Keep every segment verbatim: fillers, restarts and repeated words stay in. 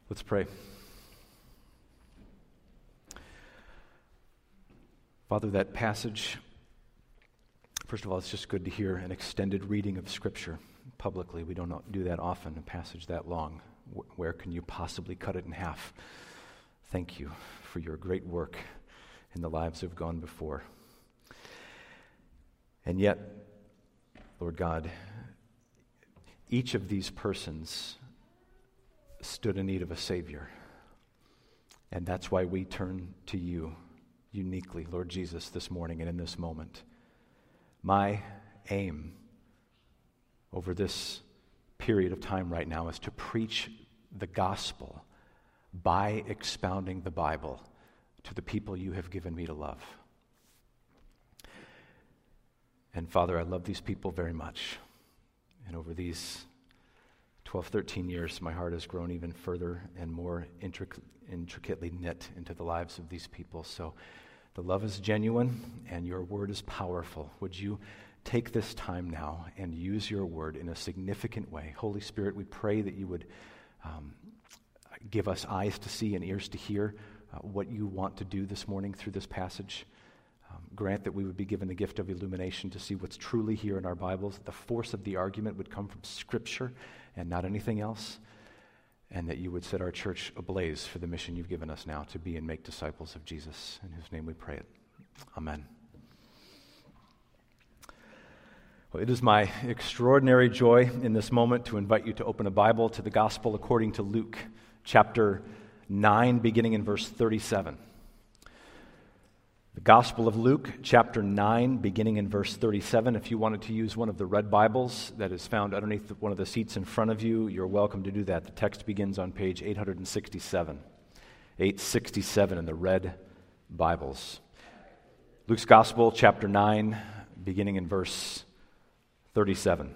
Let's pray. Father, that passage, first of all, it's just good to hear an extended reading of Scripture publicly. We don't do that often, a passage that long. Where can you possibly cut it in half? Thank you for your great work in the lives who have gone before. And yet, Lord God, each of these persons stood in need of a Savior. And that's why we turn to you uniquely, Lord Jesus, this morning and in this moment. My aim over this period of time right now is to preach the gospel by expounding the Bible to the people you have given me to love. And Father, I love these people very much. And over these twelve, thirteen years, my heart has grown even further and more intric- intricately knit into the lives of these people. So the love is genuine and your word is powerful. Would you take this time now and use your word in a significant way? Holy Spirit, we pray that you would um, give us eyes to see and ears to hear uh, what you want to do this morning through this passage. Um, grant that we would be given the gift of illumination to see what's truly here in our Bibles, that the force of the argument would come from Scripture and not anything else, and that you would set our church ablaze for the mission you've given us now to be and make disciples of Jesus. In whose name we pray it. Amen. Well, it is my extraordinary joy in this moment to invite you to open a Bible to the Gospel according to Luke, chapter nine, beginning in verse thirty-seven. The Gospel of Luke, chapter nine, beginning in verse thirty-seven. If you wanted to use one of the red Bibles that is found underneath one of the seats in front of you, you're welcome to do that. The text begins on page eight sixty-seven. eight sixty-seven in the red Bibles. Luke's Gospel, chapter nine, beginning in verse thirty-seven.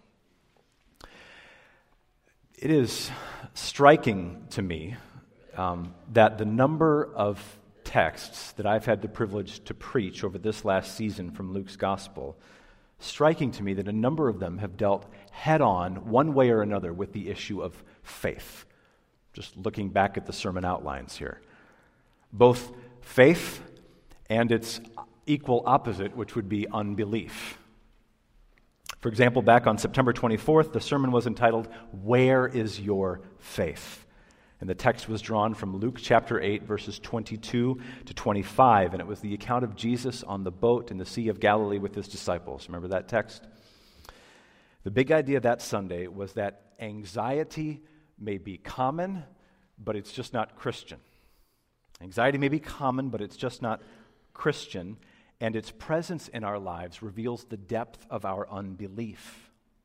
It is striking to me um, that the number of texts that I've had the privilege to preach over this last season from Luke's Gospel, striking to me that a number of them have dealt head-on, one way or another, with the issue of faith. Just looking back at the sermon outlines here. Both faith and its equal opposite, which would be unbelief. For example, back on September twenty-fourth, the sermon was entitled, "Where is Your Faith?" And the text was drawn from Luke chapter eight, verses twenty-two to twenty-five, and it was the account of Jesus on the boat in the Sea of Galilee with his disciples. Remember that text? The big idea that Sunday was that anxiety may be common, but it's just not Christian. Anxiety may be common, but it's just not Christian, and its presence in our lives reveals the depth of our unbelief.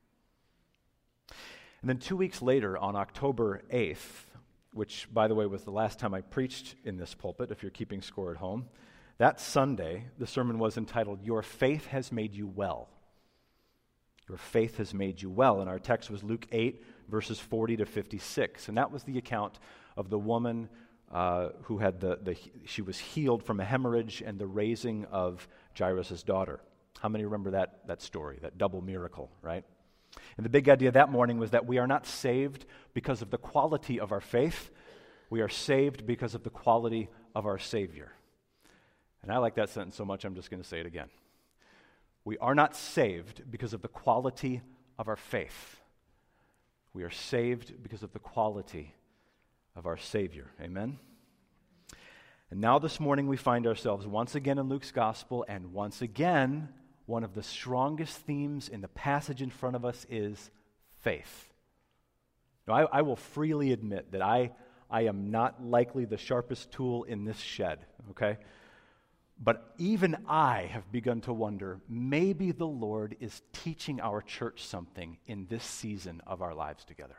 And then two weeks later, on October eighth, which, by the way, was the last time I preached in this pulpit, if you're keeping score at home, that Sunday, the sermon was entitled, "Your Faith Has Made You Well." Your faith has made you well. And our text was Luke eight, verses forty to fifty-six. And that was the account of the woman uh, who had the, the, she was healed from a hemorrhage and the raising of Jairus' daughter. How many remember that, that story, that double miracle, right? And the big idea that morning was that we are not saved because of the quality of our faith. We are saved because of the quality of our Savior. And I like that sentence so much, I'm just going to say it again. We are not saved because of the quality of our faith. We are saved because of the quality of our Savior. Amen? And now this morning we find ourselves once again in Luke's Gospel, and once again, one of the strongest themes in the passage in front of us is faith. Now, I, I will freely admit that I, I am not likely the sharpest tool in this shed, okay? But even I have begun to wonder, maybe the Lord is teaching our church something in this season of our lives together.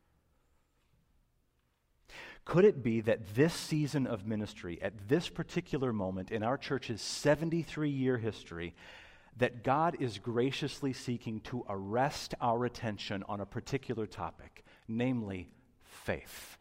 Could it be that this season of ministry, at this particular moment in our church's seventy-three-year history, that God is graciously seeking to arrest our attention on a particular topic, namely faith?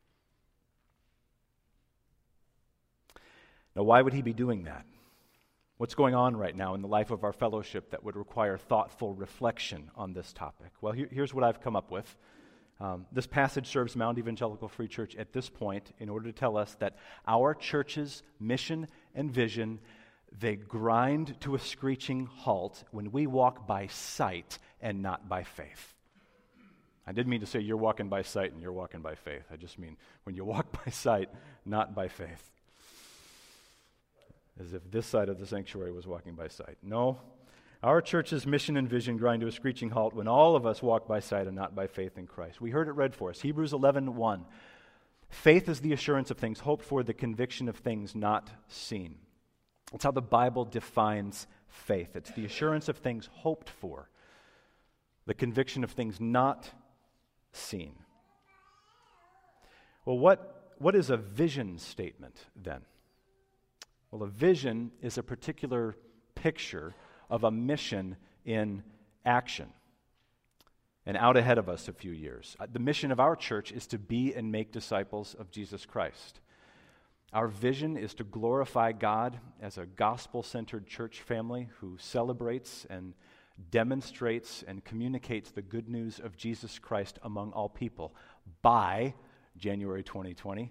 Now, why would he be doing that? What's going on right now in the life of our fellowship that would require thoughtful reflection on this topic? Well, here, here's what I've come up with. Um, this passage serves Mount Evangelical Free Church at this point in order to tell us that our church's mission and vision, they grind to a screeching halt when we walk by sight and not by faith. I didn't mean to say you're walking by sight and you're walking by faith. I just mean when you walk by sight, not by faith. As if this side of the sanctuary was walking by sight. No, our church's mission and vision grind to a screeching halt when all of us walk by sight and not by faith in Christ. We heard it read for us, Hebrews eleven one. Faith is the assurance of things hoped for, the conviction of things not seen. That's how the Bible defines faith. It's the assurance of things hoped for, the conviction of things not seen. Well, what, what is a vision statement then? Well, a vision is a particular picture of a mission in action. And out ahead of us a few years. The mission of our church is to be and make disciples of Jesus Christ. Our vision is to glorify God as a gospel-centered church family who celebrates and demonstrates and communicates the good news of Jesus Christ among all people by January twenty twenty,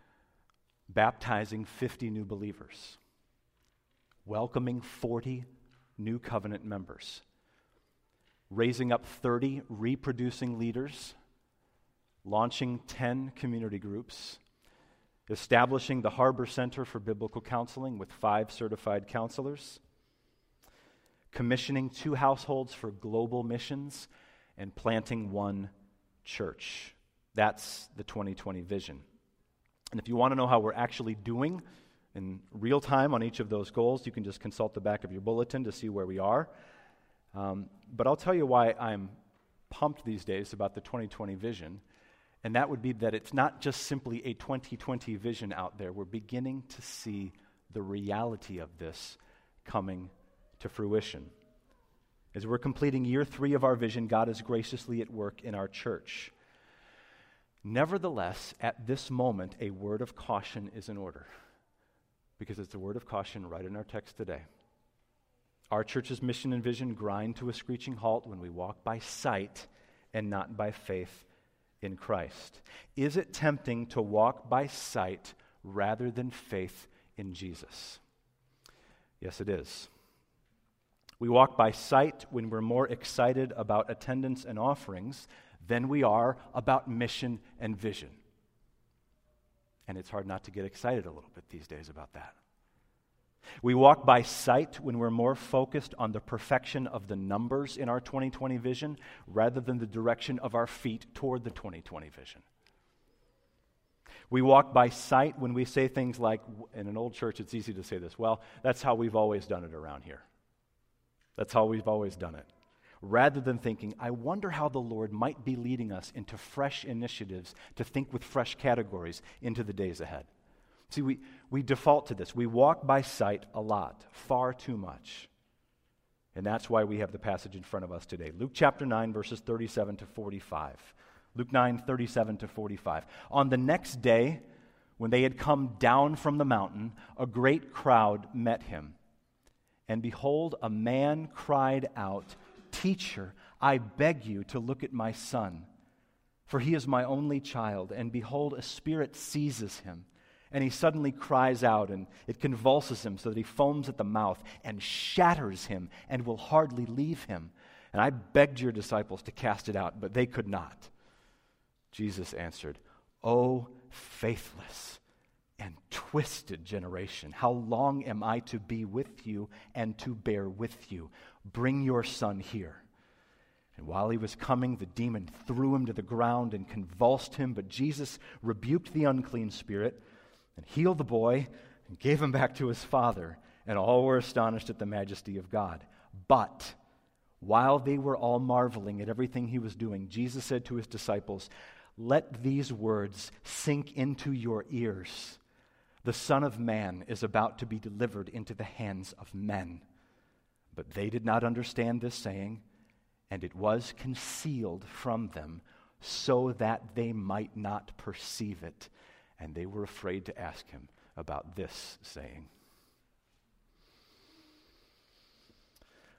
baptizing fifty new believers, welcoming forty new covenant members, raising up thirty reproducing leaders, launching ten community groups, establishing the Harbor Center for Biblical Counseling with five certified counselors, commissioning two households for global missions, and planting one church. That's the twenty twenty vision. And if you want to know how we're actually doing in real time on each of those goals, you can just consult the back of your bulletin to see where we are. Um, but I'll tell you why I'm pumped these days about the twenty twenty vision, and that would be that it's not just simply a twenty twenty vision out there. We're beginning to see the reality of this coming to fruition. As we're completing year three of our vision, God is graciously at work in our church. Nevertheless, at this moment, a word of caution is in order, because it's a word of caution right in our text today. Our church's mission and vision grind to a screeching halt when we walk by sight and not by faith in Christ. Is it tempting to walk by sight rather than faith in Jesus? Yes, it is. We walk by sight when we're more excited about attendance and offerings than we are about mission and vision. And it's hard not to get excited a little bit these days about that. We walk by sight when we're more focused on the perfection of the numbers in our twenty twenty vision rather than the direction of our feet toward the twenty twenty vision. We walk by sight when we say things like, in an old church it's easy to say this, well, that's how we've always done it around here. That's how we've always done it. Rather than thinking, I wonder how the Lord might be leading us into fresh initiatives to think with fresh categories into the days ahead. See, we, we default to this. We walk by sight a lot, far too much. And that's why we have the passage in front of us today. Luke chapter nine, verses thirty-seven to forty-five. Luke nine, thirty-seven to forty-five. On the next day, when they had come down from the mountain, a great crowd met him. And behold, a man cried out, Teacher, I beg you to look at my son, for he is my only child, and behold, a spirit seizes him. And he suddenly cries out, and it convulses him so that he foams at the mouth and shatters him and will hardly leave him. And I begged your disciples to cast it out, but they could not. Jesus answered, O faithless and twisted generation, how long am I to be with you and to bear with you? Bring your son here. And while he was coming, the demon threw him to the ground and convulsed him, but Jesus rebuked the unclean spirit and healed the boy and gave him back to his father, and all were astonished at the majesty of God. But while they were all marveling at everything he was doing, Jesus said to his disciples, Let these words sink into your ears. The Son of Man is about to be delivered into the hands of men. But they did not understand this saying, and it was concealed from them so that they might not perceive it. And they were afraid to ask him about this saying.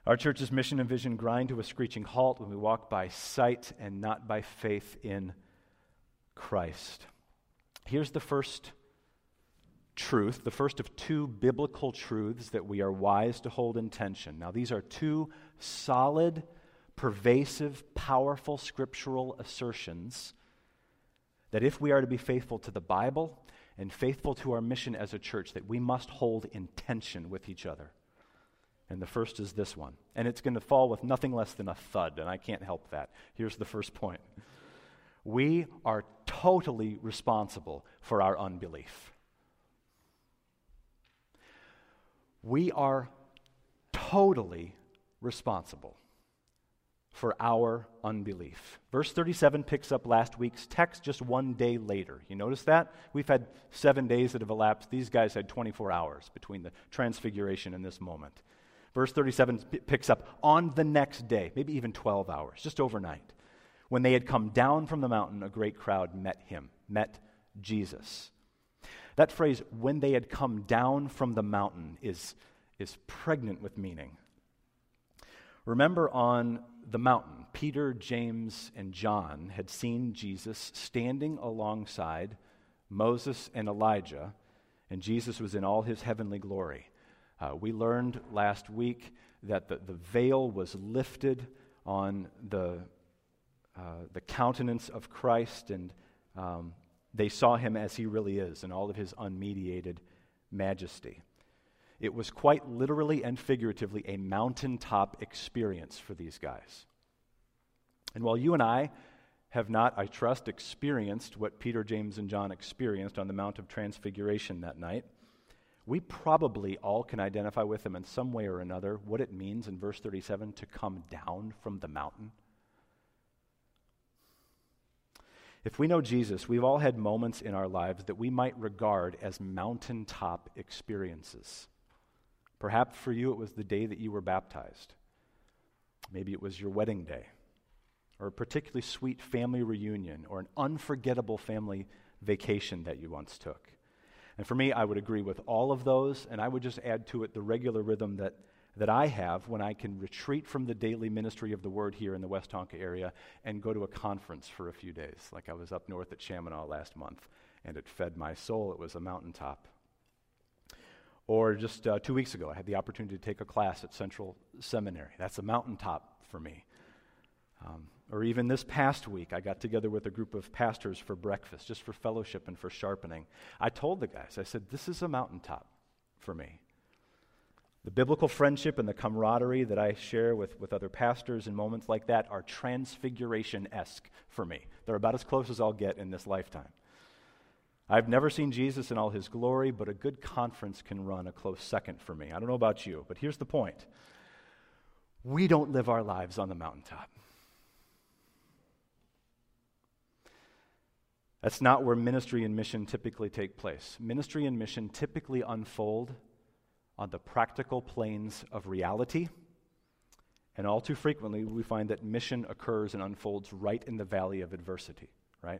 Our church's mission and vision grind to a screeching halt when we walk by sight and not by faith in Christ. Here's the first truth, the first of two biblical truths that we are wise to hold in tension. Now, these are two solid, pervasive, powerful scriptural assertions that if we are to be faithful to the Bible and faithful to our mission as a church, that we must hold in tension with each other. And the first is this one. And it's going to fall with nothing less than a thud, and I can't help that. Here's the first point. We are totally responsible for our unbelief. We are totally responsible for our unbelief. Verse thirty-seven picks up last week's text just one day later. You notice that? We've had seven days that have elapsed. These guys had twenty-four hours between the transfiguration and this moment. Verse thirty-seven p- picks up on the next day, maybe even twelve hours, just overnight. When they had come down from the mountain, a great crowd met him, met Jesus. That phrase, when they had come down from the mountain, is, is pregnant with meaning. Remember, on the mountain, Peter, James, and John had seen Jesus standing alongside Moses and Elijah, and Jesus was in all his heavenly glory. Uh, we learned last week that the, the veil was lifted on the, uh, the countenance of Christ, and um, they saw him as he really is in all of his unmediated majesty. It was quite literally and figuratively a mountaintop experience for these guys. And while you and I have not, I trust, experienced what Peter, James, and John experienced on the Mount of Transfiguration that night, we probably all can identify with them in some way or another what it means in verse thirty-seven to come down from the mountain. If we know Jesus, we've all had moments in our lives that we might regard as mountaintop experiences. Perhaps for you it was the day that you were baptized. Maybe it was your wedding day, or a particularly sweet family reunion, or an unforgettable family vacation that you once took. And for me, I would agree with all of those, and I would just add to it the regular rhythm that, that I have when I can retreat from the daily ministry of the Word here in the West Tonka area and go to a conference for a few days, like I was up north at Chaminade last month, and it fed my soul. It was a mountaintop. Or just uh, two weeks ago, I had the opportunity to take a class at Central Seminary. That's a mountaintop for me. Um, or even this past week, I got together with a group of pastors for breakfast, just for fellowship and for sharpening. I told the guys, I said, this is a mountaintop for me. The biblical friendship and the camaraderie that I share with, with other pastors in moments like that are transfiguration-esque for me. They're about as close as I'll get in this lifetime. I've never seen Jesus in all his glory, but a good conference can run a close second for me. I don't know about you, but here's the point. We don't live our lives on the mountaintop. That's not where ministry and mission typically take place. Ministry and mission typically unfold on the practical planes of reality, and all too frequently we find that mission occurs and unfolds right in the valley of adversity, right?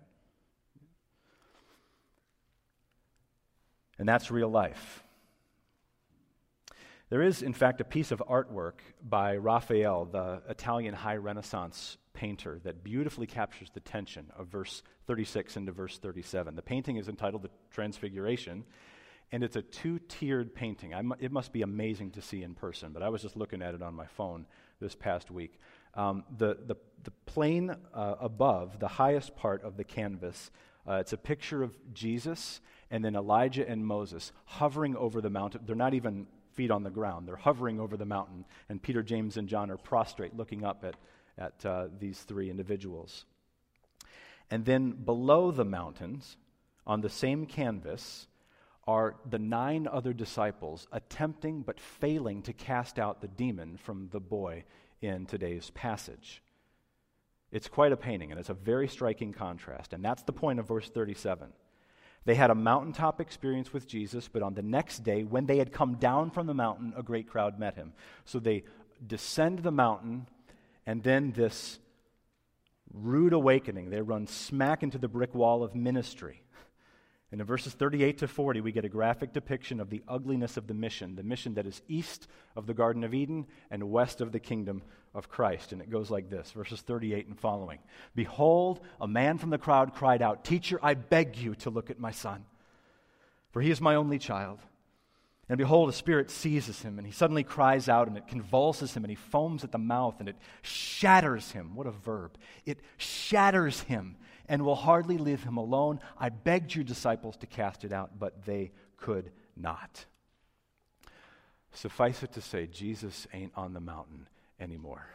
And that's real life. There is, in fact, a piece of artwork by Raphael, the Italian high Renaissance painter, that beautifully captures the tension of verse thirty-six into verse thirty-seven. The painting is entitled The Transfiguration, and it's a two-tiered painting. I'm, it must be amazing to see in person, but I was just looking at it on my phone this past week. Um, the, the, the plane uh, above, the highest part of the canvas, uh, it's a picture of Jesus and then Elijah and Moses hovering over the mountain. They're not even feet on the ground. They're hovering over the mountain, and Peter, James, and John are prostrate looking up at, at uh, these three individuals. And then below the mountains, on the same canvas, are the nine other disciples attempting but failing to cast out the demon from the boy in today's passage. It's quite a painting, and it's a very striking contrast, and that's the point of verse thirty-seven. They had a mountaintop experience with Jesus, but on the next day, when they had come down from the mountain, a great crowd met him. So they descend the mountain, and then this rude awakening. They run smack into the brick wall of ministry. And in verses thirty-eight to forty, we get a graphic depiction of the ugliness of the mission, the mission that is east of the Garden of Eden and west of the kingdom of Christ. And it goes like this, verses thirty-eight and following. Behold, a man from the crowd cried out, Teacher, I beg you to look at my son, for he is my only child. And behold, a spirit seizes him, and he suddenly cries out, and it convulses him, and he foams at the mouth, and it shatters him. What a verb. It shatters him, and will hardly leave him alone. I begged your disciples to cast it out, but they could not. Suffice it to say, Jesus ain't on the mountain anymore.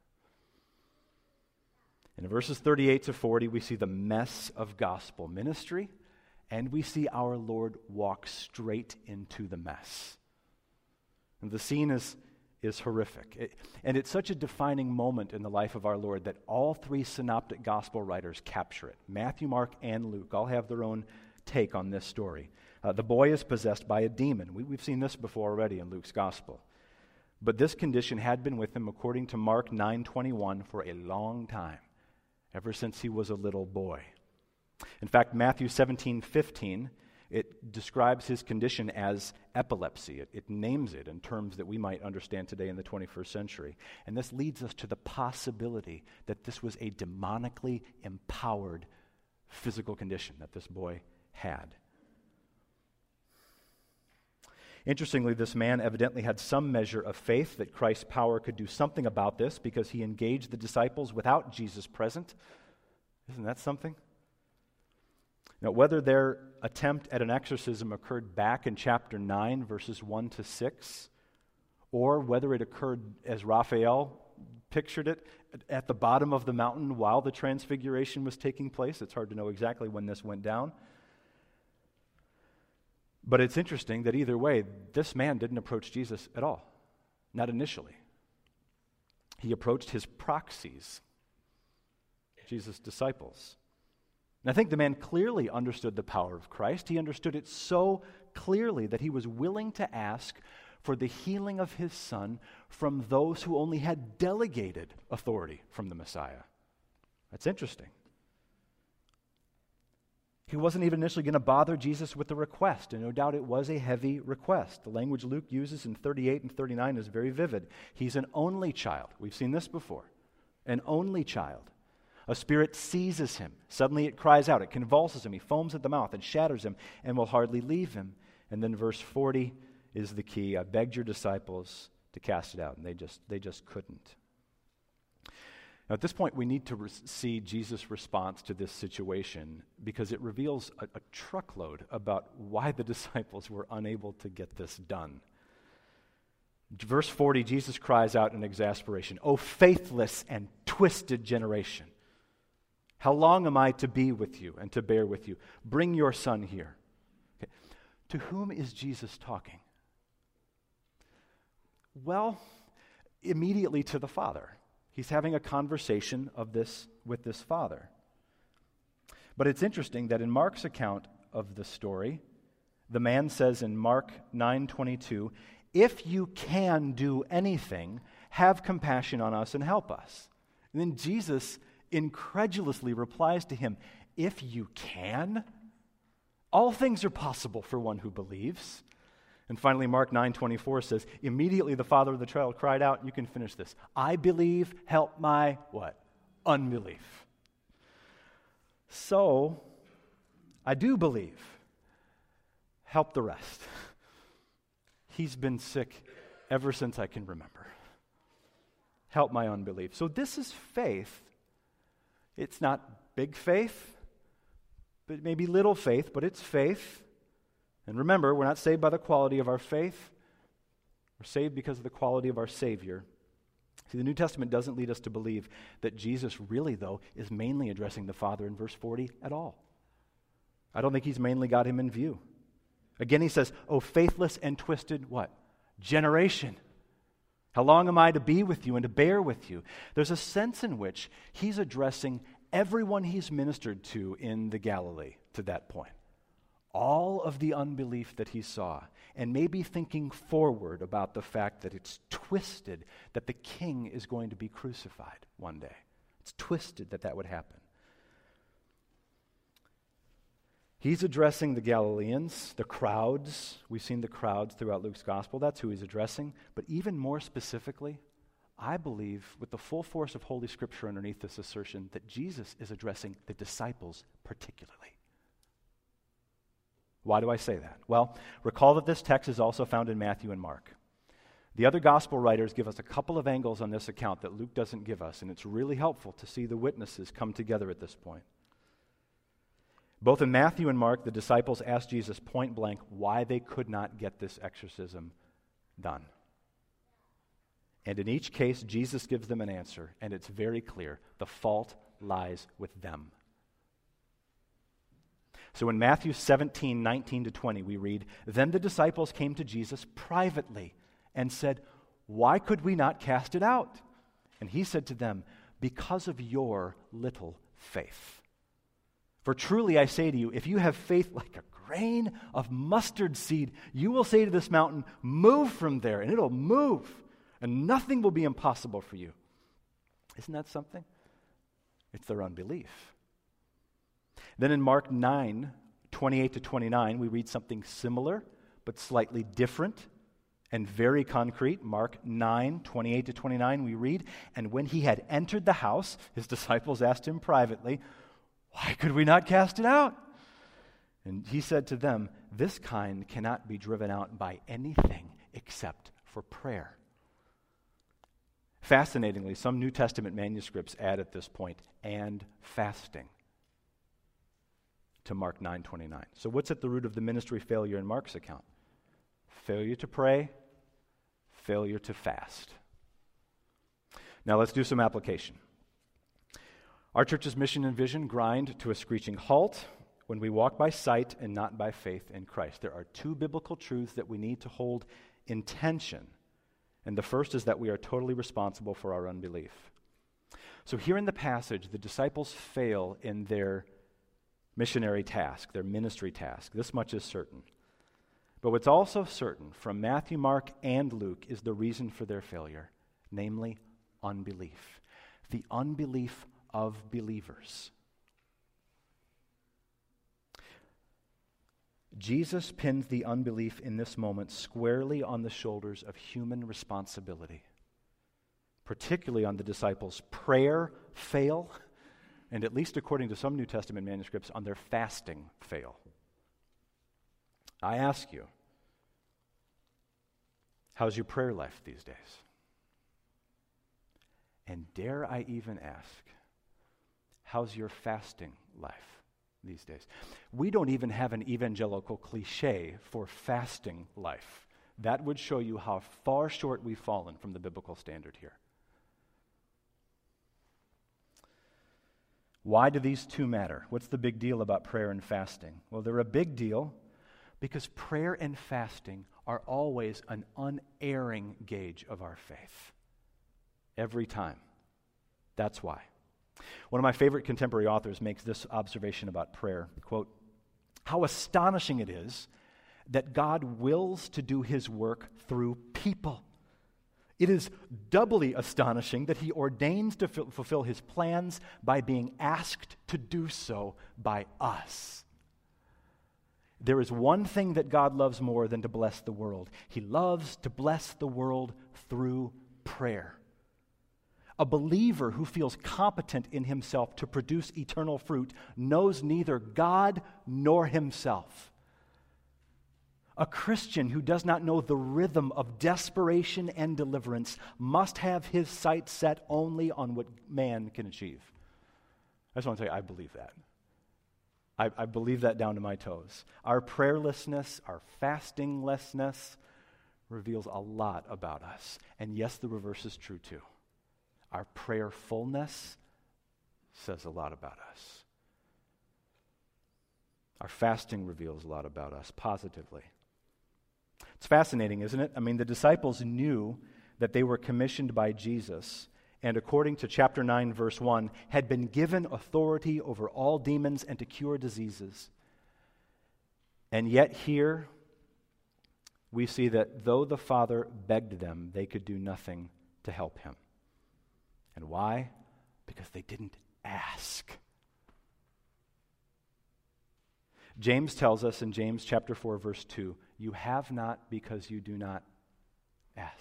In verses thirty-eight to forty, we see the mess of gospel ministry, and we see our Lord walk straight into the mess. And the scene is, is horrific. It, and it's such a defining moment in the life of our Lord that all three synoptic gospel writers capture it. Matthew, Mark, and Luke all have their own take on this story. Uh, the boy is possessed by a demon. We, we've seen this before already in Luke's gospel. But this condition had been with him, according to Mark nine twenty-one, for a long time, ever since he was a little boy. In fact, Matthew seventeen fifteen, it describes his condition as epilepsy. It, it names it in terms that we might understand today in the twenty-first century. And this leads us to the possibility that this was a demonically empowered physical condition that this boy had. Interestingly, this man evidently had some measure of faith that Christ's power could do something about this, because he engaged the disciples without Jesus present. Isn't that something? Now, whether their attempt at an exorcism occurred back in chapter nine, verses one to six, or whether it occurred as Raphael pictured it at the bottom of the mountain while the transfiguration was taking place, it's hard to know exactly when this went down. But it's interesting that either way, this man didn't approach Jesus at all, not initially. He approached his proxies, Jesus' disciples. And I think the man clearly understood the power of Christ. He understood it so clearly that he was willing to ask for the healing of his son from those who only had delegated authority from the Messiah. That's interesting. He wasn't even initially going to bother Jesus with the request, and no doubt it was a heavy request. The language Luke uses in thirty-eight and thirty-nine is very vivid. He's an only child. We've seen this before. An only child. A spirit seizes him. Suddenly it cries out. It convulses him. He foams at the mouth and shatters him and will hardly leave him. And then verse forty is the key. I begged your disciples to cast it out, and they just they just couldn't. Now, at this point, we need to re- see Jesus' response to this situation, because it reveals a, a truckload about why the disciples were unable to get this done. Verse forty, Jesus cries out in exasperation, "O faithless and twisted generation, how long am I to be with you and to bear with you? Bring your son here." Okay. To whom is Jesus talking? Well, immediately to the Father. He's having a conversation of this with this father. But it's interesting that in Mark's account of the story, the man says in Mark nine twenty-two, "If you can do anything, have compassion on us and help us." And then Jesus incredulously replies to him, "If you can? All things are possible for one who believes." And finally, Mark nine twenty-four says, immediately the father of the child cried out, you can finish this, "I believe, help my," what? Unbelief. So, I do believe. Help the rest. He's been sick ever since I can remember. Help my unbelief. So this is faith. It's not big faith, but maybe little faith, but it's faith. And remember, we're not saved by the quality of our faith. We're saved because of the quality of our Savior. See, the New Testament doesn't lead us to believe that Jesus really, though, is mainly addressing the Father in verse forty at all. I don't think he's mainly got him in view. Again, he says, "O faithless and twisted," what? "Generation. How long am I to be with you and to bear with you?" There's a sense in which he's addressing everyone he's ministered to in the Galilee to that point. All of the unbelief that he saw, and maybe thinking forward about the fact that it's twisted that the king is going to be crucified one day. It's twisted that that would happen. He's addressing the Galileans, the crowds. We've seen the crowds throughout Luke's gospel. That's who he's addressing. But even more specifically, I believe, with the full force of Holy Scripture underneath this assertion, that Jesus is addressing the disciples particularly. Why do I say that? Well, recall that this text is also found in Matthew and Mark. The other gospel writers give us a couple of angles on this account that Luke doesn't give us, and it's really helpful to see the witnesses come together at this point. Both in Matthew and Mark, the disciples asked Jesus point blank why they could not get this exorcism done. And in each case, Jesus gives them an answer, and it's very clear. The fault lies with them. So in Matthew seventeen, nineteen to twenty, we read, "Then the disciples came to Jesus privately and said, 'Why could we not cast it out?' And he said to them, 'Because of your little faith. For truly I say to you, if you have faith like a grain of mustard seed, you will say to this mountain, move from there, and it'll move, and nothing will be impossible for you.'" Isn't that something? It's their unbelief. Then in Mark nine, twenty-eight to twenty-nine, we read something similar, but slightly different and very concrete. Mark nine, twenty-eight to twenty-nine, we read, "And when he had entered the house, his disciples asked him privately, 'Why could we not cast it out?' And he said to them, 'This kind cannot be driven out by anything except for prayer.'" Fascinatingly, some New Testament manuscripts add at this point, "and fasting," to Mark nine twenty-nine. So what's at the root of the ministry failure in Mark's account? Failure to pray, failure to fast. Now let's do some application. Our church's mission and vision grind to a screeching halt when we walk by sight and not by faith in Christ. There are two biblical truths that we need to hold in tension. And the first is that we are totally responsible for our unbelief. So here in the passage, the disciples fail in their missionary task, their ministry task. This much is certain. But what's also certain from Matthew, Mark, and Luke is the reason for their failure, namely unbelief. The unbelief of believers. Jesus pins the unbelief in this moment squarely on the shoulders of human responsibility, particularly on the disciples' prayer fail, and at least according to some New Testament manuscripts, on their fasting fail. I ask you, how's your prayer life these days? And dare I even ask, how's your fasting life these days? We don't even have an evangelical cliche for fasting life. That would show you how far short we've fallen from the biblical standard here. Why do these two matter? What's the big deal about prayer and fasting? Well, they're a big deal because prayer and fasting are always an unerring gauge of our faith. Every time. That's why. One of my favorite contemporary authors makes this observation about prayer, quote, "How astonishing it is that God wills to do his work through people. It is doubly astonishing that he ordains to f- fulfill his plans by being asked to do so by us. There is one thing that God loves more than to bless the world. He loves to bless the world through prayer. A believer who feels competent in himself to produce eternal fruit knows neither God nor himself. A Christian who does not know the rhythm of desperation and deliverance must have his sights set only on what man can achieve." I just want to tell you, I believe that. I, I believe that down to my toes. Our prayerlessness, our fastinglessness reveals a lot about us. And yes, the reverse is true too. Our prayerfulness says a lot about us. Our fasting reveals a lot about us positively. It's fascinating, isn't it? I mean, the disciples knew that they were commissioned by Jesus, and according to chapter nine, verse one, had been given authority over all demons and to cure diseases. And yet here, we see that though the Father begged them, they could do nothing to help him. And why? Because they didn't ask. James tells us in James chapter four, verse two, you have not because you do not ask.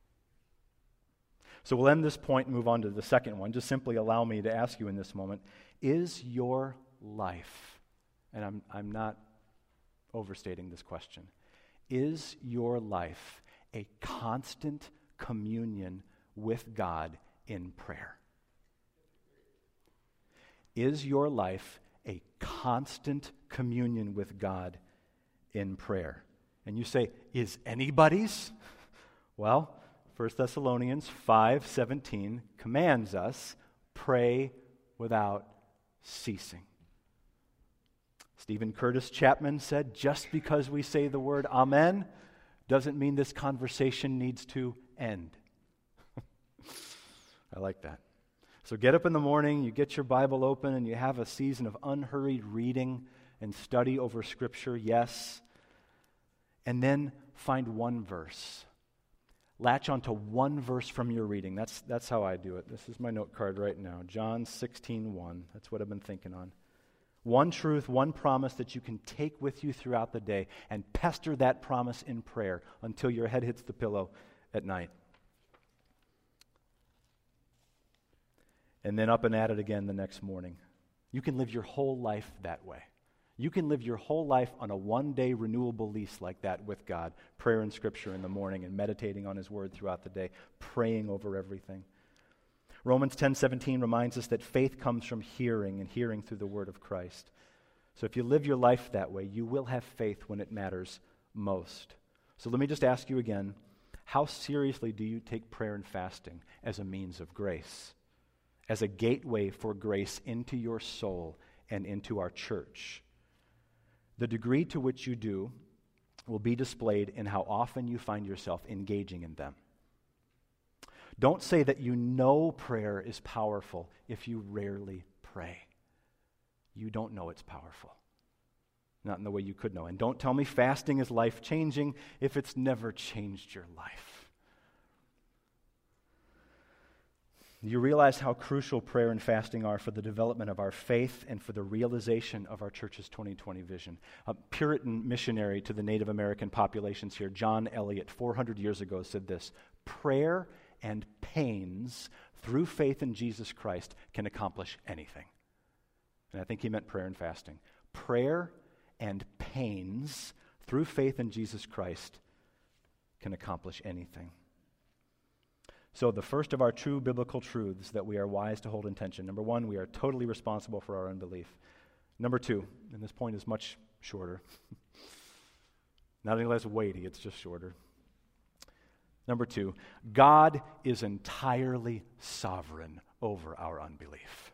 So we'll end this point and move on to the second one. Just simply allow me to ask you in this moment, is your life, and I'm, I'm not overstating this question, is your life a constant communion with God in prayer? Is your life a constant communion with God in prayer? And you say, is anybody's? Well, First Thessalonians five seventeen commands us, pray without ceasing. Stephen Curtis Chapman said, just because we say the word amen doesn't mean this conversation needs to end. I like that. So get up in the morning, you get your Bible open, and you have a season of unhurried reading and study over Scripture, yes. And then find one verse. Latch onto one verse from your reading. That's, that's how I do it. This is my note card right now. John sixteen one. That's what I've been thinking on. One truth, one promise that you can take with you throughout the day and pester that promise in prayer until your head hits the pillow at night. And then up and at it again the next morning. You can live your whole life that way. You can live your whole life on a one-day renewable lease like that with God, prayer and Scripture in the morning and meditating on His Word throughout the day, praying over everything. Romans ten seventeen reminds us that faith comes from hearing, and hearing through the Word of Christ. So if you live your life that way, you will have faith when it matters most. So let me just ask you again, how seriously do you take prayer and fasting as a means of grace, as a gateway for grace into your soul and into our church? The degree to which you do will be displayed in how often you find yourself engaging in them. Don't say that you know prayer is powerful if you rarely pray. You don't know it's powerful. Not in the way you could know. And don't tell me fasting is life-changing if it's never changed your life. You realize how crucial prayer and fasting are for the development of our faith and for the realization of our church's twenty twenty vision. A Puritan missionary to the Native American populations here, John Eliot, four hundred years ago said this, prayer and pains through faith in Jesus Christ can accomplish anything. And I think he meant prayer and fasting. Prayer and pains through faith in Jesus Christ can accomplish anything. So the first of our true biblical truths that we are wise to hold in tension. Number one, we are totally responsible for our unbelief. Number two, and this point is much shorter. Not any less weighty, it's just shorter. Number two, God is entirely sovereign over our unbelief.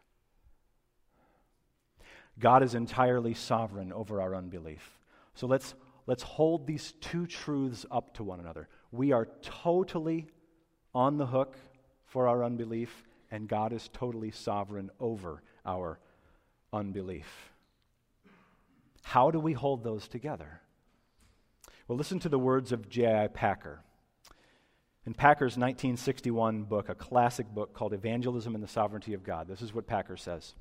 God is entirely sovereign over our unbelief. So let's let's hold these two truths up to one another. We are totally on the hook for our unbelief, and God is totally sovereign over our unbelief. How do we hold those together? Well, listen to the words of J I Packer. In Packer's nineteen sixty-one book, a classic book called Evangelism and the Sovereignty of God, this is what Packer says.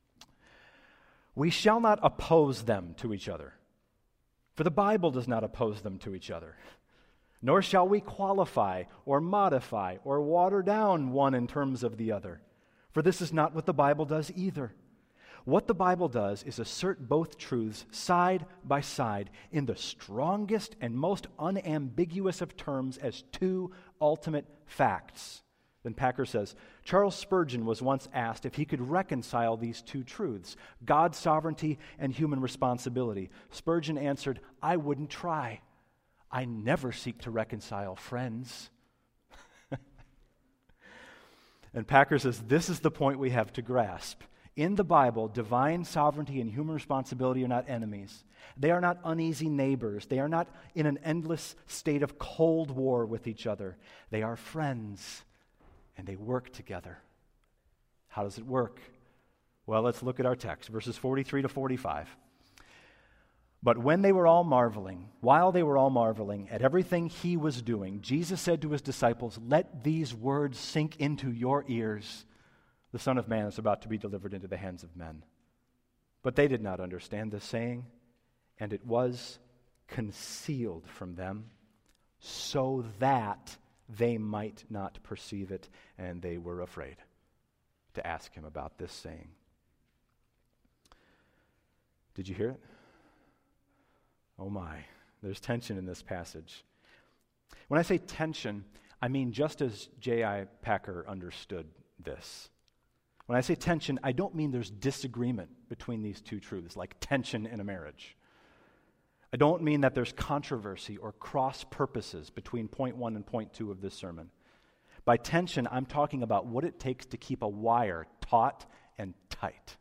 We shall not oppose them to each other, for the Bible does not oppose them to each other. Nor shall we qualify or modify or water down one in terms of the other, for this is not what the Bible does either. What the Bible does is assert both truths side by side in the strongest and most unambiguous of terms as two ultimate facts. Then Packer says, Charles Spurgeon was once asked if he could reconcile these two truths, God's sovereignty and human responsibility. Spurgeon answered, I wouldn't try. I never seek to reconcile friends. And Packer says, this is the point we have to grasp. In the Bible, divine sovereignty and human responsibility are not enemies. They are not uneasy neighbors. They are not in an endless state of cold war with each other. They are friends, and they work together. How does it work? Well, let's look at our text, verses forty-three to forty-five. But when they were all marveling, while they were all marveling at everything he was doing, Jesus said to his disciples, let these words sink into your ears. The Son of Man is about to be delivered into the hands of men. But they did not understand this saying, and it was concealed from them so that they might not perceive it, and they were afraid to ask him about this saying. Did you hear it? Oh my, there's tension in this passage. When I say tension, I mean just as J I Packer understood this. When I say tension, I don't mean there's disagreement between these two truths, like tension in a marriage. I don't mean that there's controversy or cross purposes between point one and point two of this sermon. By tension, I'm talking about what it takes to keep a wire taut and tight.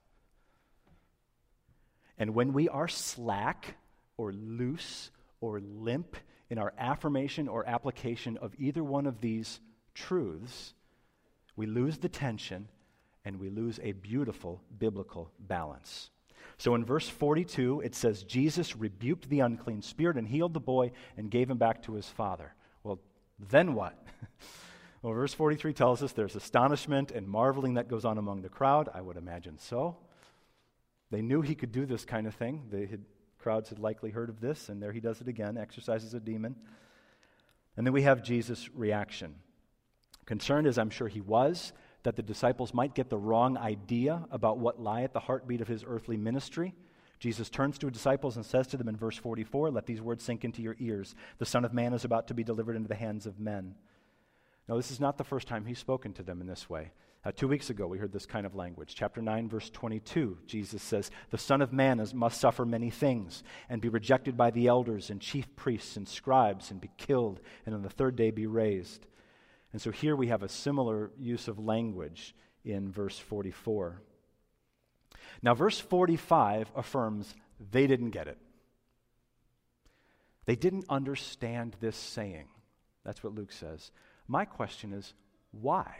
And when we are slack or loose or limp in our affirmation or application of either one of these truths, we lose the tension and we lose a beautiful biblical balance. So in verse forty-two, it says, Jesus rebuked the unclean spirit and healed the boy and gave him back to his father. Well, then what? Well, verse forty-three tells us there's astonishment and marveling that goes on among the crowd. I would imagine so. They knew he could do this kind of thing. The had, crowds had likely heard of this, and there he does it again, exorcises a demon. And then we have Jesus' reaction. Concerned as I'm sure he was, that the disciples might get the wrong idea about what lie at the heartbeat of his earthly ministry, Jesus turns to his disciples and says to them in verse forty-four, let these words sink into your ears. The Son of Man is about to be delivered into the hands of men. Now, this is not the first time he's spoken to them in this way. Uh, two weeks ago, we heard this kind of language. Chapter nine, verse twenty-two, Jesus says, the Son of Man is, must suffer many things and be rejected by the elders and chief priests and scribes and be killed and on the third day be raised. And so here we have a similar use of language in verse forty-four. Now, verse forty-five affirms they didn't get it. They didn't understand this saying. That's what Luke says. My question is, why?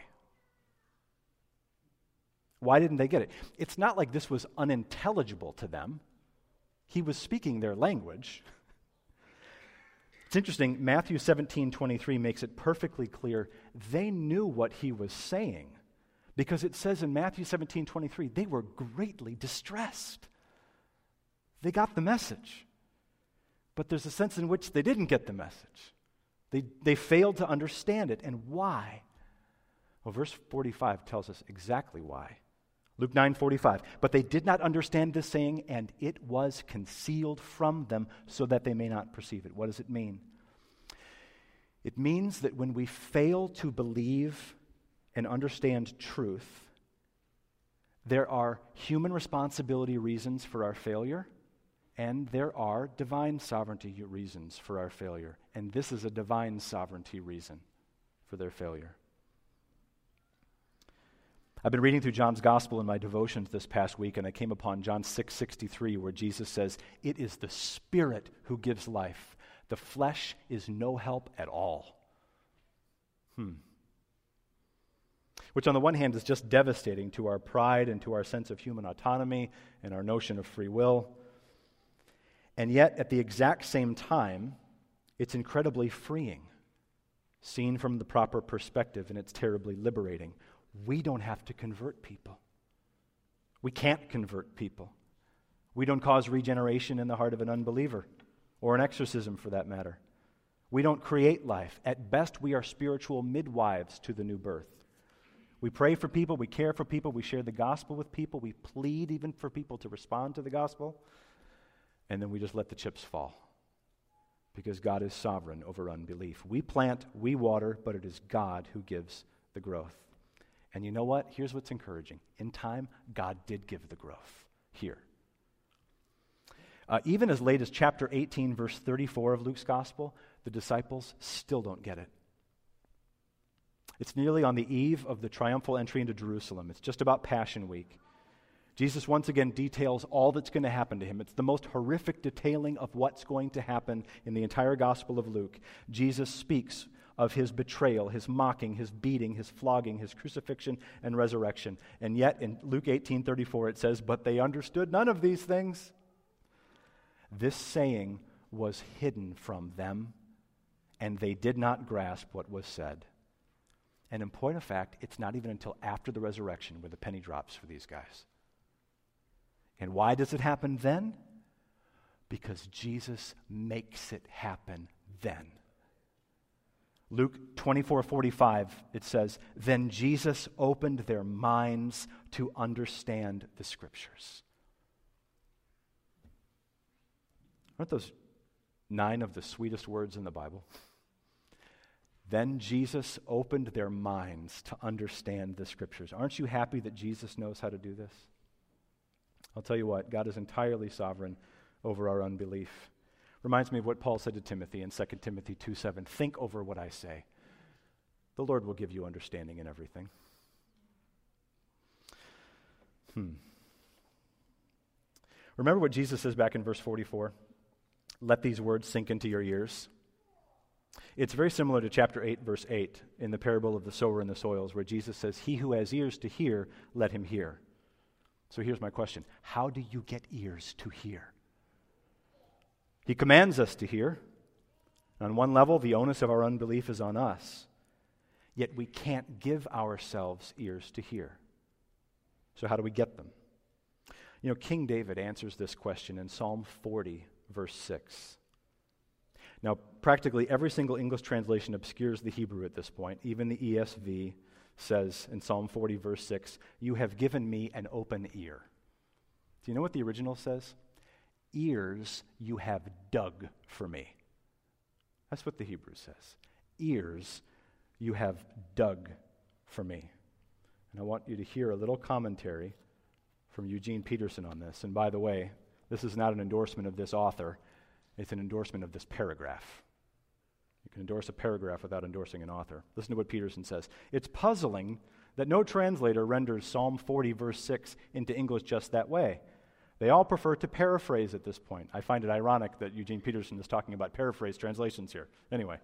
Why didn't they get it? It's not like this was unintelligible to them. He was speaking their language. It's interesting, Matthew seventeen twenty-three makes it perfectly clear they knew what he was saying, because it says in Matthew seventeen twenty-three they were greatly distressed. They got the message, but there's a sense in which they didn't get the message. They, they failed to understand it, and why? Well, verse forty-five tells us exactly why. Luke nine forty-five, but they did not understand this saying, and it was concealed from them so that they may not perceive it. What does it mean? It means that when we fail to believe and understand truth, there are human responsibility reasons for our failure, and there are divine sovereignty reasons for our failure. And this is a divine sovereignty reason for their failure. I've been reading through John's Gospel in my devotions this past week, and I came upon John six sixty-three, where Jesus says, it is the Spirit who gives life. The flesh is no help at all. Hmm. Which on the one hand is just devastating to our pride and to our sense of human autonomy and our notion of free will. And yet, at the exact same time, it's incredibly freeing, seen from the proper perspective, and it's terribly liberating. We don't have to convert people. We can't convert people. We don't cause regeneration in the heart of an unbeliever, or an exorcism for that matter. We don't create life. At best, we are spiritual midwives to the new birth. We pray for people, we care for people, we share the gospel with people, we plead even for people to respond to the gospel, and then we just let the chips fall. Because God is sovereign over unbelief. We plant, we water, but it is God who gives the growth. And you know what? Here's what's encouraging. In time, God did give the growth here. Uh, even as late as chapter eighteen, verse thirty-four of Luke's gospel, the disciples still don't get it. It's nearly on the eve of the triumphal entry into Jerusalem. It's just about Passion Week. Jesus once again details all that's going to happen to him. It's the most horrific detailing of what's going to happen in the entire Gospel of Luke. Jesus speaks of his betrayal, his mocking, his beating, his flogging, his crucifixion and resurrection. And yet in Luke eighteen thirty-four it says, but they understood none of these things. This saying was hidden from them, and they did not grasp what was said. And in point of fact, it's not even until after the resurrection where the penny drops for these guys. And why does it happen then? Because Jesus makes it happen then. Luke twenty-four forty-five, it says, "Then Jesus opened their minds to understand the Scriptures." Aren't those nine of the sweetest words in the Bible? Then Jesus opened their minds to understand the Scriptures. Aren't you happy that Jesus knows how to do this? I'll tell you what, God is entirely sovereign over our unbelief. Reminds me of what Paul said to Timothy in Second Timothy two seven. Think over what I say. The Lord will give you understanding in everything. Hmm. Remember what Jesus says back in verse forty-four? Let these words sink into your ears. It's very similar to chapter eight, verse eight, in the parable of the sower and the soils, where Jesus says, he who has ears to hear, let him hear. So here's my question. How do you get ears to hear? He commands us to hear. On one level, the onus of our unbelief is on us. Yet we can't give ourselves ears to hear. So how do we get them? You know, King David answers this question in Psalm forty, verse six. Now, practically every single English translation obscures the Hebrew at this point. Even the E S V says in Psalm forty, verse six, "You have given me an open ear." Do you know what the original says? Ears you have dug for me. That's what the Hebrew says. Ears you have dug for me. And I want you to hear a little commentary from Eugene Peterson on this. And by the way, this is not an endorsement of this author. It's an endorsement of this paragraph. You can endorse a paragraph without endorsing an author. Listen to what Peterson says. It's puzzling that no translator renders Psalm forty, verse six into English just that way. They all prefer to paraphrase at this point. I find it ironic that Eugene Peterson is talking about paraphrase translations here. Anyway,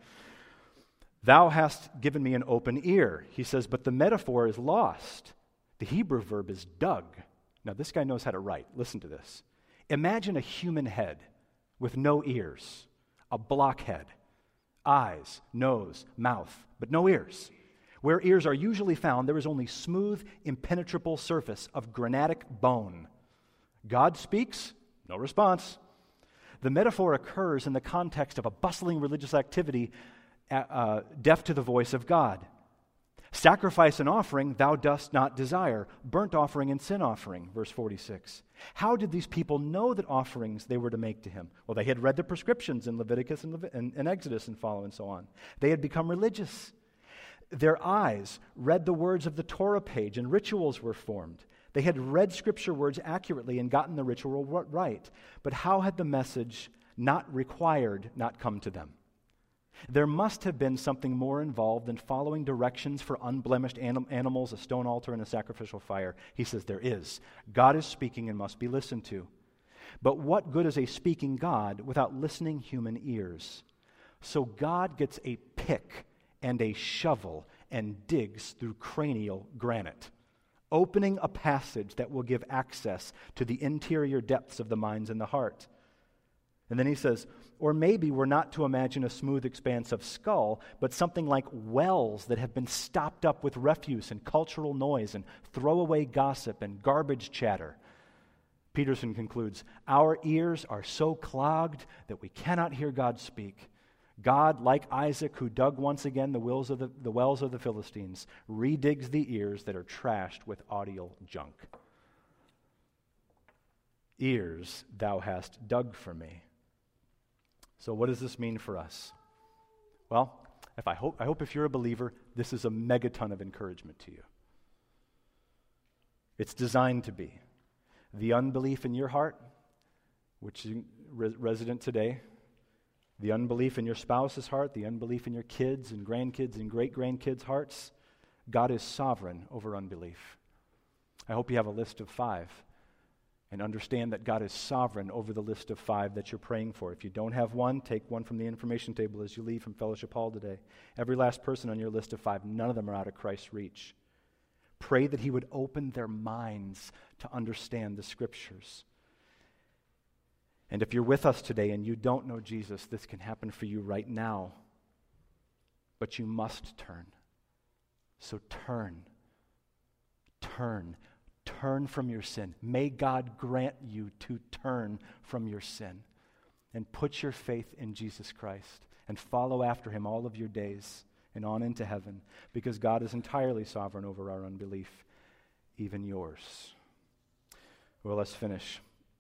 thou hast given me an open ear. He says, but the metaphor is lost. The Hebrew verb is dug. Now, this guy knows how to write. Listen to this. Imagine a human head with no ears, a blockhead, eyes, nose, mouth, but no ears. Where ears are usually found, there is only smooth, impenetrable surface of granitic bone. God speaks, no response. The metaphor occurs in the context of a bustling religious activity uh, deaf to the voice of God. Sacrifice and offering thou dost not desire, burnt offering and sin offering, verse forty-six. How did these people know that offerings they were to make to him? Well, they had read the prescriptions in Leviticus and, Levit- and, and Exodus and follow and so on. They had become religious. Their eyes read the words of the Torah page and rituals were formed. They had read scripture words accurately and gotten the ritual right. But how had the message not required not come to them? There must have been something more involved than following directions for unblemished anim- animals, a stone altar, and a sacrificial fire. He says there is. God is speaking and must be listened to. But what good is a speaking God without listening human ears? So God gets a pick and a shovel and digs through cranial granite, opening a passage that will give access to the interior depths of the minds and the heart. And then he says, or maybe we're not to imagine a smooth expanse of skull, but something like wells that have been stopped up with refuse and cultural noise and throwaway gossip and garbage chatter. Peterson concludes, our ears are so clogged that we cannot hear God speak. God, like Isaac, who dug once again the, wills of the, the wells of the Philistines, redigs the ears that are trashed with audio junk. Ears thou hast dug for me. So what does this mean for us? Well, if I hope I hope if you're a believer, this is a megaton of encouragement to you. It's designed to be. The unbelief in your heart, which is res- resident today, the unbelief in your spouse's heart, the unbelief in your kids and grandkids and great-grandkids' hearts, God is sovereign over unbelief. I hope you have a list of five. And understand that God is sovereign over the list of five that you're praying for. If you don't have one, take one from the information table as you leave from Fellowship Hall today. Every last person on your list of five, none of them are out of Christ's reach. Pray that he would open their minds to understand the Scriptures. And if you're with us today and you don't know Jesus, this can happen for you right now. But you must turn. So turn. Turn. Turn from your sin. May God grant you to turn from your sin. and put your faith in Jesus Christ and follow after him all of your days and on into heaven, because God is entirely sovereign over our unbelief, even yours. Well, let's finish.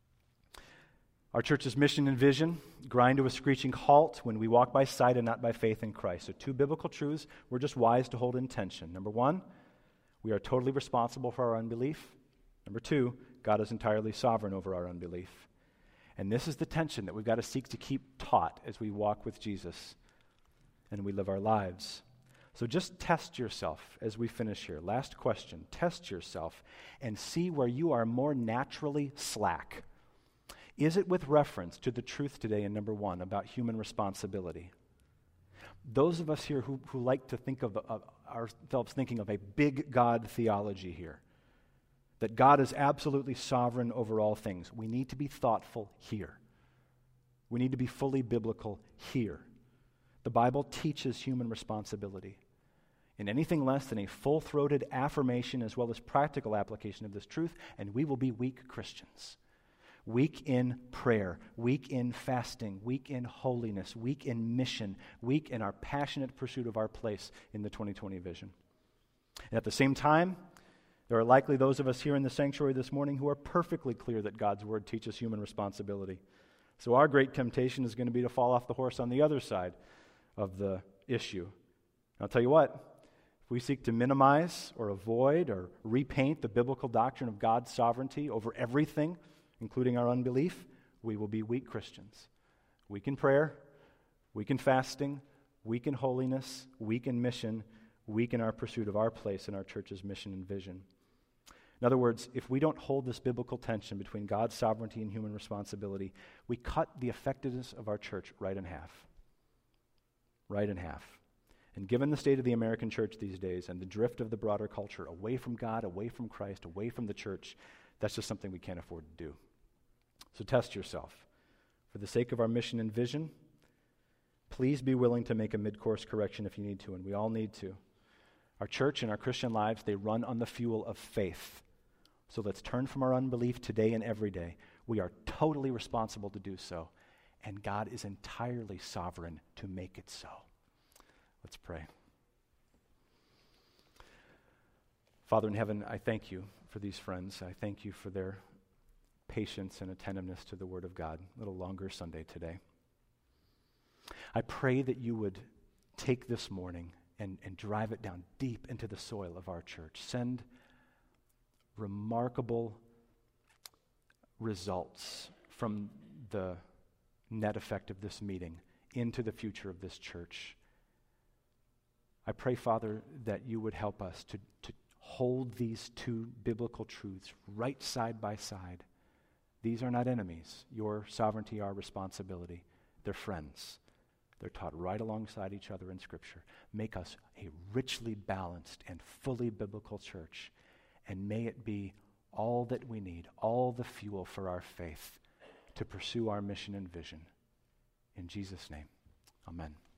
Our church's mission and vision grind to a screeching halt when we walk by sight and not by faith in Christ. So two biblical truths we're just wise to hold in tension. Number one, we are totally responsible for our unbelief. Number two, God is entirely sovereign over our unbelief. And this is the tension that we've got to seek to keep taut as we walk with Jesus and we live our lives. So just test yourself as we finish here. Last question. Test yourself and see where you are more naturally slack. Is it with reference to the truth today in number one about human responsibility? Those of us here who, who like to think of, of ourselves thinking of a big God theology here, that God is absolutely sovereign over all things, we need to be thoughtful here. We need to be fully biblical here. The Bible teaches human responsibility. In anything less than a full-throated affirmation as well as practical application of this truth, and we will be weak Christians. Weak in prayer, weak in fasting, weak in holiness, weak in mission, weak in our passionate pursuit of our place in the twenty twenty vision. And at the same time, there are likely those of us here in the sanctuary this morning who are perfectly clear that God's word teaches human responsibility. So our great temptation is going to be to fall off the horse on the other side of the issue. And I'll tell you what, if we seek to minimize or avoid or repaint the biblical doctrine of God's sovereignty over everything, including our unbelief, we will be weak Christians. Weak in prayer, weak in fasting, weak in holiness, weak in mission, weak in our pursuit of our place in our church's mission and vision. In other words, if we don't hold this biblical tension between God's sovereignty and human responsibility, we cut the effectiveness of our church right in half. Right in half. And given the state of the American church these days and the drift of the broader culture away from God, away from Christ, away from the church, that's just something we can't afford to do. So test yourself. For the sake of our mission and vision, please be willing to make a mid-course correction if you need to, and we all need to. Our church and our Christian lives, they run on the fuel of faith. So let's turn from our unbelief today and every day. We are totally responsible to do so, and God is entirely sovereign to make it so. Let's pray. Father in heaven, I thank you for these friends. I thank you for their patience and attentiveness to the Word of God. A little longer Sunday today. I pray that you would take this morning and, and drive it down deep into the soil of our church. Send remarkable results from the net effect of this meeting into the future of this church. I pray, Father, that you would help us to, to hold these two biblical truths right side by side. These are not enemies. Your sovereignty, our responsibility. They're friends. They're taught right alongside each other in Scripture. Make us a richly balanced and fully biblical church, and may it be all that we need, all the fuel for our faith to pursue our mission and vision. In Jesus' name, amen.